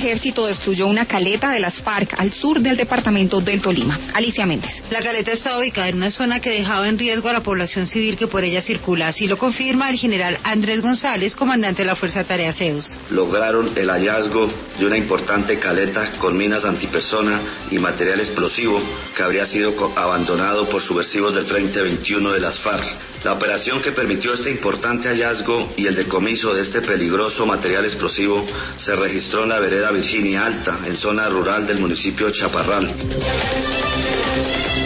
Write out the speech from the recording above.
ejército destruyó una caleta de las FARC al sur del departamento del Tolima. Alicia Méndez. La caleta está ubicada en una zona que dejaba en riesgo a la población civil que por ella circula. Así lo confirma el general Andrés González, comandante de la Fuerza Tarea Zeus. Lograron el hallazgo de una importante caleta con minas antipersona y material explosivo que habría sido abandonado por subversivos del Frente 21 de las FARC. La operación que permitió este importante hallazgo y el decomiso de este peligroso material explosivo se registró en la vereda Virginia Alta, en zona rural del municipio de Chaparral.